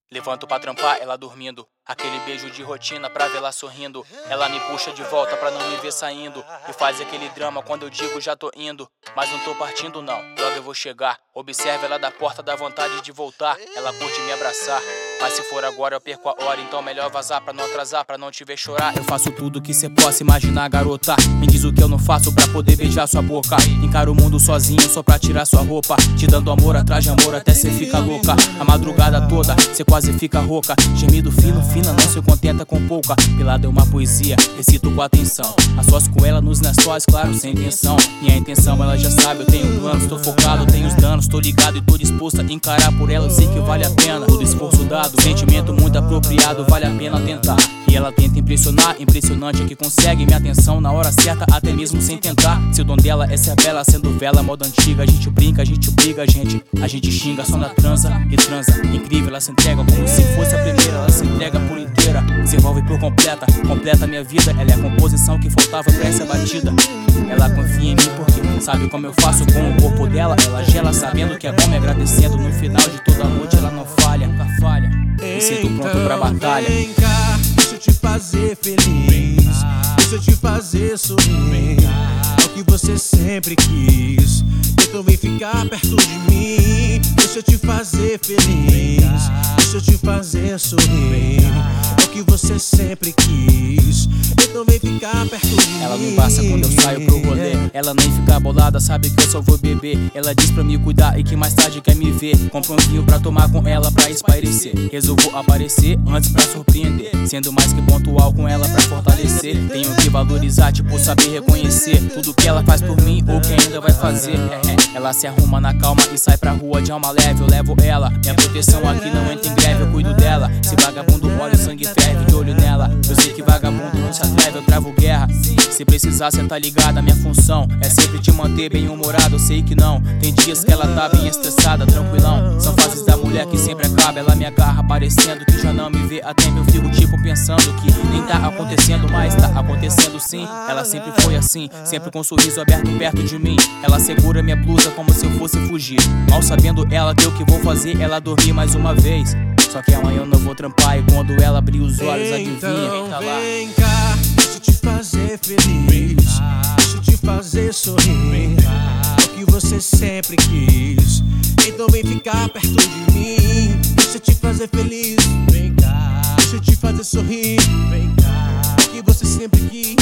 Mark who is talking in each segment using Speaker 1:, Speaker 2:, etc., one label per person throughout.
Speaker 1: Levanto pra trampar, ela dormindo. Aquele beijo de rotina pra vê-la sorrindo. Ela me puxa de volta pra não me ver saindo. E faz aquele drama quando eu digo já tô indo. Mas não tô partindo não, logo eu vou chegar. Observa ela da porta, dá vontade de voltar. Ela curte me abraçar, mas se for agora eu perco a hora. Então melhor vazar pra não atrasar, pra não te ver chorar. Eu faço tudo que cê possa imaginar, garota. Me diz o que eu não faço pra poder beijar sua boca. Encaro o mundo sozinho só pra tirar sua roupa. Te dando amor atrás de amor até cê fica louca. A madrugada toda cê quase fica rouca. Gemido fino, fina, não se contenta com pouca. Pelada é uma poesia, recito com atenção. A sós com ela nos lençóis, claro, sem intenção. Minha intenção ela já sabe, eu tenho planos. Tô focado, tenho os danos, tô ligado e tô disposto a encarar por ela. Eu sei que vale a pena, todo esforço dado. Sentimento muito apropriado, vale a pena tentar. E ela tenta impressionar, impressionante é que consegue minha atenção na hora certa, até mesmo sem tentar. Se o dom dela é ser bela, sendo vela, moda antiga. A gente brinca, a gente briga, a gente xinga. Só na transa e transa, incrível, ela se entrega como se fosse a primeira. Ela se entrega por inteira, se envolve por completa, completa minha vida. Ela é a composição que faltava pra essa batida. Ela confia em mim porque sabe como eu faço com o corpo dela. Ela gela sabendo que é bom, me agradecendo. No final de toda noite ela não falha, nunca falha. Me sinto pronto pra batalha.
Speaker 2: Vem cá, deixa eu te fazer feliz, deixa eu te fazer sorrir. É o que você sempre quis, então vem ficar perto de mim. Deixa eu te fazer feliz, deixa eu te fazer sorrir. É o que você sempre quis, então vem ficar perto de mim.
Speaker 1: Ela me passa quando eu saio pro rolê. Ela nem fica bolada, sabe que eu só vou beber. Ela diz pra me cuidar e que mais tarde quer me ver. Compro um vinho pra tomar com ela pra espairecer. Resolvo aparecer antes pra surpreender, sendo mais que pontual com ela pra fortalecer. Tenho que valorizar, tipo saber reconhecer tudo que ela faz por mim ou que ainda vai fazer. Ela se arruma na calma e sai pra rua de alma leve. Eu levo ela, minha proteção aqui não entra em greve. Eu cuido dela, se vagabundo olha o sangue ferve. De olho nela, eu sei que vagabundo não se atreve. Eu travo guerra, se precisar cê tá ligada. Minha função é sempre te manter bem humorado. Eu sei que não, tem dias que ela tá bem estressada, tranquilão. São fases da mulher que sempre acaba. Ela me agarra parecendo que já não me vê há tempo. Eu fico tipo pensando que nem tá acontecendo, mas tá acontecendo sim. Ela sempre foi assim, sempre com um sorriso aberto perto de mim. Ela segura minha blusa como se eu fosse fugir, mal sabendo ela que o que vou fazer ela dormir mais uma vez. Só que amanhã eu não vou trampar e quando ela abrir os olhos adivinha quem tá lá.
Speaker 2: Vem cá, deixa eu te fazer feliz, deixa eu te fazer sorrir. É o que você sempre quis, então vem ficar perto de mim. Deixa eu te fazer feliz, vem cá, deixa eu te fazer sorrir. Vem cá, é o que você sempre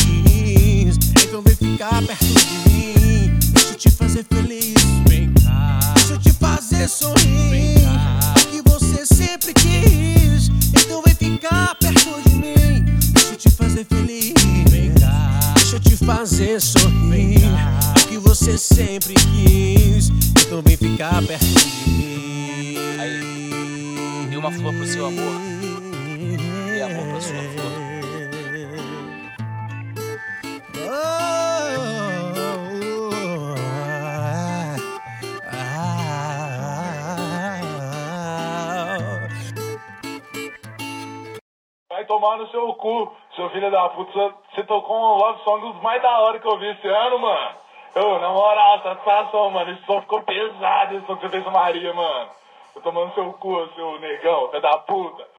Speaker 2: quis, então vem ficar perto de mim. Deixa eu te fazer feliz, vem cá, deixa eu te fazer sorrir. Vem cá, é o que você sempre quis, então vem ficar perto de mim. Deixa eu te fazer feliz, vem cá, deixa eu te fazer sorrir. É o que você sempre quis, então vem ficar perto de mim.
Speaker 1: Aí, dê uma flor pro seu amor, dê amor pra sua flor.
Speaker 3: Vai tomar no seu cu, seu filho da puta. Você tocou um love song dos mais da hora que eu vi esse ano, mano. Ô, na moral, satisfação, mano. Esse som ficou pesado, esse som que você fez com Maria, mano. Tô tomando seu cu, seu negão, filho da puta.